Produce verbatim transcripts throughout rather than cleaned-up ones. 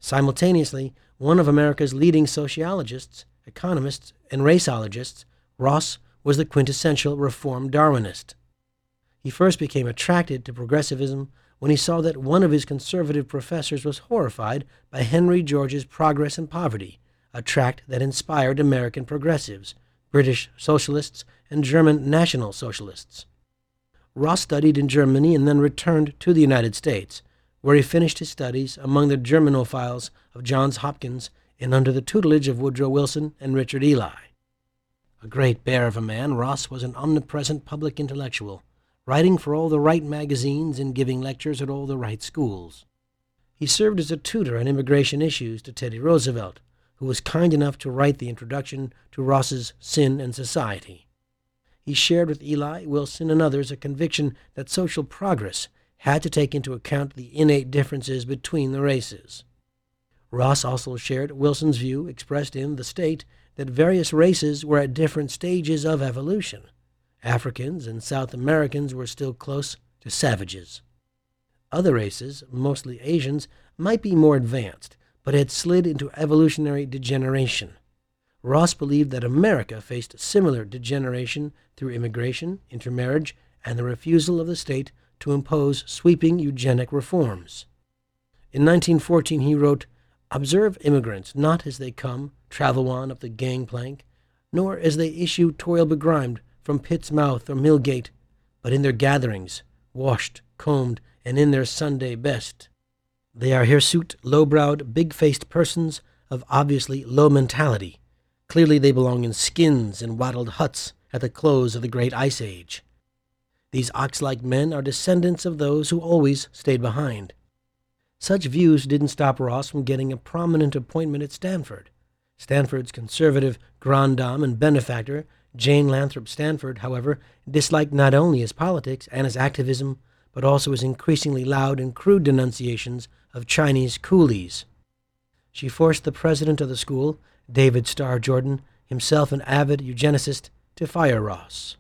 Simultaneously, one of America's leading sociologists, economists, and raceologists, Ross was the quintessential reform Darwinist. He first became attracted to progressivism when he saw that one of his conservative professors was horrified by Henry George's Progress and Poverty, a tract that inspired American progressives, British socialists, and German National Socialists. Ross studied in Germany and then returned to the United States, where he finished his studies among the Germanophiles of Johns Hopkins and under the tutelage of Woodrow Wilson and Richard Ely. A great bear of a man, Ross was an omnipresent public intellectual, writing for all the right magazines and giving lectures at all the right schools. He served as a tutor on immigration issues to Teddy Roosevelt, who was kind enough to write the introduction to Ross's Sin and Society. He shared with Ely, Wilson, and others a conviction that social progress had to take into account the innate differences between the races. Ross also shared Wilson's view, expressed in The State, that various races were at different stages of evolution. Africans and South Americans were still close to savages. Other races, mostly Asians, might be more advanced, but had slid into evolutionary degeneration. Ross believed that America faced similar degeneration through immigration, intermarriage, and the refusal of the state to impose sweeping eugenic reforms. In nineteen fourteen he wrote, "Observe immigrants not as they come, travel on up the gangplank, nor as they issue toil-begrimed from pit's mouth or mill gate, but in their gatherings, washed, combed, and in their Sunday best. They are hirsute, low-browed, big-faced persons of obviously low mentality. Clearly they belong in skins and wattled huts at the close of the great ice age. These ox-like men are descendants of those who always stayed behind." Such views didn't stop Ross from getting a prominent appointment at Stanford. Stanford's conservative grande dame and benefactor, Jane Lathrop Stanford, however, disliked not only his politics and his activism, but also his increasingly loud and crude denunciations of Chinese coolies. She forced the president of the school, David Starr Jordan, himself an avid eugenicist, to fire Ross.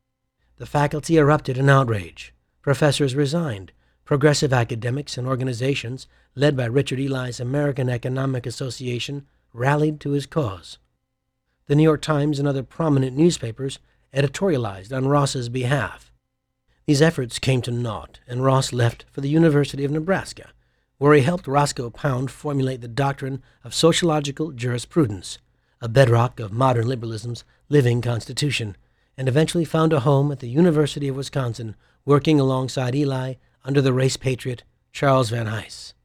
The faculty erupted in outrage. Professors resigned. Progressive academics and organizations, led by Richard Ely's American Economic Association, rallied to his cause. The New York Times and other prominent newspapers editorialized on Ross's behalf. These efforts came to naught, and Ross left for the University of Nebraska, where he helped Roscoe Pound formulate the doctrine of sociological jurisprudence, a bedrock of modern liberalism's living constitution, and eventually found a home at the University of Wisconsin, working alongside Ely under the race patriot Charles Van Hise.